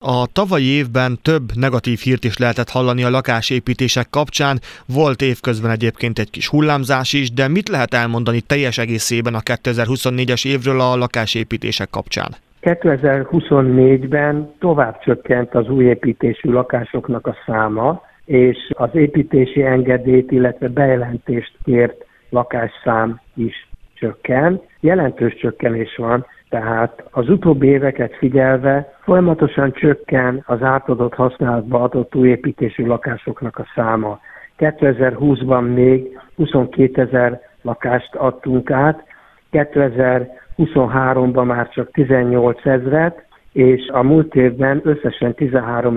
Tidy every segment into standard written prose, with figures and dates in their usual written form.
A tavalyi évben több negatív hírt is lehetett hallani a lakásépítések kapcsán, volt évközben egyébként egy kis hullámzás is, de mit lehet elmondani teljes egészében a 2024-es évről a lakásépítések kapcsán? 2024-ben tovább csökkent az új építésű lakásoknak a száma, és az építési engedélyt, illetve bejelentést kért lakásszám is csökken. Jelentős csökkenés van, tehát az utóbbi éveket figyelve folyamatosan csökken az átadott használatba adott új építésű lakásoknak a száma. 2020-ban még 22 000 lakást adtunk át, 2023-ban már csak 18 000-et, és a múlt évben összesen 13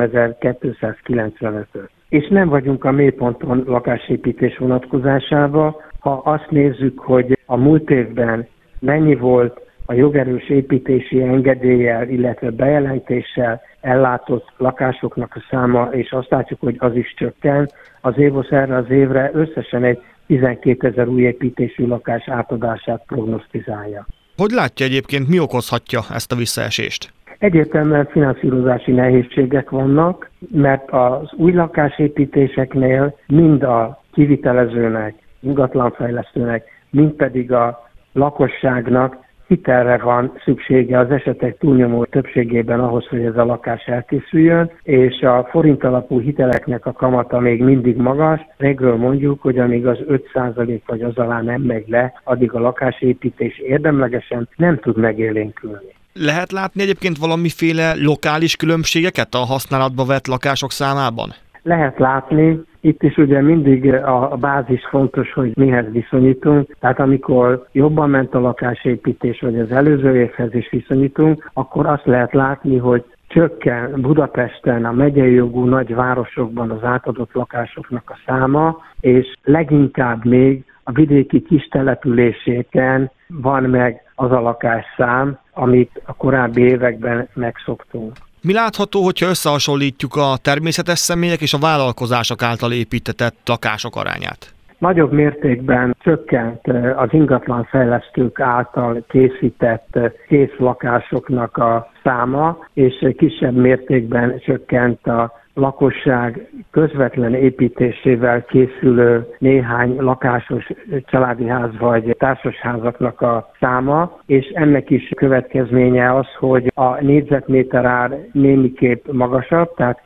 295-öt. És nem vagyunk a mélyponton lakásépítés vonatkozásában. Ha azt nézzük, hogy a múlt évben mennyi volt a jogerős építési engedéllyel, illetve bejelentéssel ellátott lakásoknak a száma, és azt látjuk, hogy az is csökken, az évosz erre az évre összesen egy 12 000 új építésű lakás átadását prognosztizálja. Hogy látja egyébként, mi okozhatja ezt a visszaesést? Egyértelműen finanszírozási nehézségek vannak, mert az új lakásépítéseknél mind a kivitelezőnek, ingatlanfejlesztőnek, mind pedig a lakosságnak hitelre van szüksége az esetek túlnyomó többségében ahhoz, hogy ez a lakás elkészüljön, és a forint alapú hiteleknek a kamata még mindig magas. Régről mondjuk, hogy amíg az 5% vagy az alá nem megy le, addig a lakásépítés érdemlegesen nem tud megélénkülni. Lehet látni egyébként valamiféle lokális különbségeket a használatba vett lakások számában? Lehet látni. Itt is ugye mindig a bázis fontos, hogy mihez viszonyítunk. Tehát amikor jobban ment a lakásépítés, vagy az előző évhez is viszonyítunk, akkor azt lehet látni, hogy csökken Budapesten, a megyei jogú nagyvárosokban az átadott lakásoknak a száma, és leginkább még a vidéki kis településéken van meg az a lakásszám, amit a korábbi években megszoktunk. Mi látható, hogyha összehasonlítjuk a természetes személyek és a vállalkozások által építetett lakások arányát? Nagyobb mértékben csökkent az ingatlanfejlesztők által készített kész lakásoknak a száma, és kisebb mértékben csökkent a lakosság közvetlen építésével készülő néhány lakásos családi ház vagy társasházaknak a száma, és ennek is következménye az, hogy a négyzetméter ár némiképp magasabb, tehát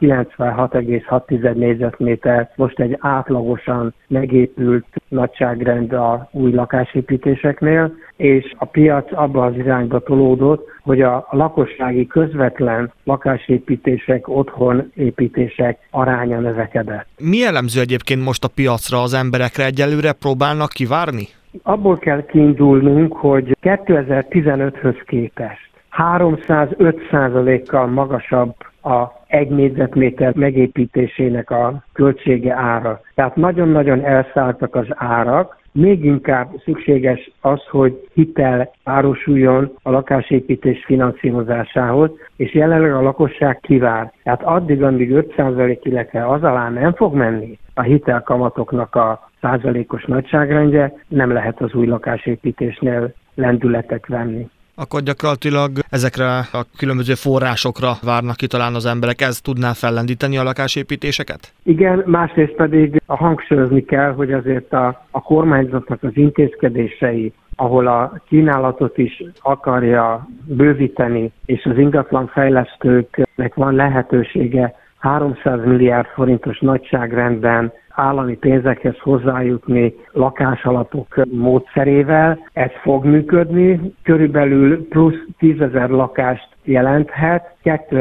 96,6 négyzetméter most egy átlagosan megépült nagyságrend a új lakásépítéseknél, és a piac abba az irányba tolódott, hogy a lakossági közvetlen lakásépítések, otthonépítések aránya növekedett. Mi jellemző egyébként most a piacra, az emberekre egyelőre próbálnak kivárni? Abból kell kiindulnunk, hogy 2015-höz képest 305%-kal magasabb a 1 négyzetméter megépítésének a költsége ára. Tehát nagyon-nagyon elszálltak az árak. Még inkább szükséges az, hogy hitel árosuljon a lakásépítés finanszírozásához, és jelenleg a lakosság kivár. Tehát addig, amíg 5%, illetve az alá nem fog menni a hitelkamatoknak a százalékos nagyságrendje, nem lehet az új lakásépítésnél lendületet venni. Akkor gyakorlatilag ezekre a különböző forrásokra várnak ki talán az emberek, ez tudná fellendíteni a lakásépítéseket? Igen, másrészt pedig hangsúlyozni kell, hogy azért a kormányzatnak az intézkedései, ahol a kínálatot is akarja bővíteni, és az ingatlanfejlesztőknek van lehetősége 300 milliárd forintos nagyságrendben állami pénzekhez hozzájutni lakásalapok módszerével. Ez fog működni, körülbelül plusz 10 000 lakást jelenthet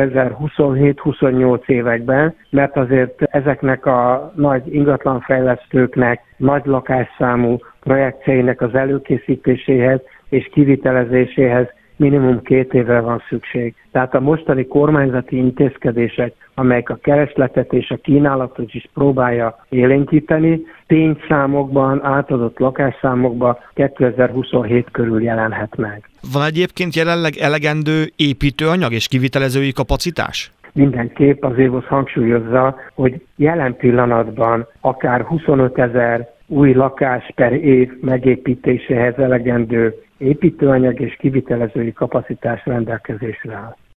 2027-28 években, mert azért ezeknek a nagy ingatlanfejlesztőknek, nagy lakásszámú projektjeinek az előkészítéséhez és kivitelezéséhez minimum 2 évre van szükség. Tehát a mostani kormányzati intézkedések, amelyek a keresletet és a kínálatot is próbálja élénkíteni, tényszámokban, átadott lakásszámokban 2027 körül jelenhet meg. Van egyébként jelenleg elegendő építőanyag és kivitelezői kapacitás? Mindenképp az évosz hangsúlyozza, hogy jelen pillanatban akár 25 000 új lakás per év megépítéséhez elegendő építőanyag és kivitelezői kapacitás rendelkezésre áll.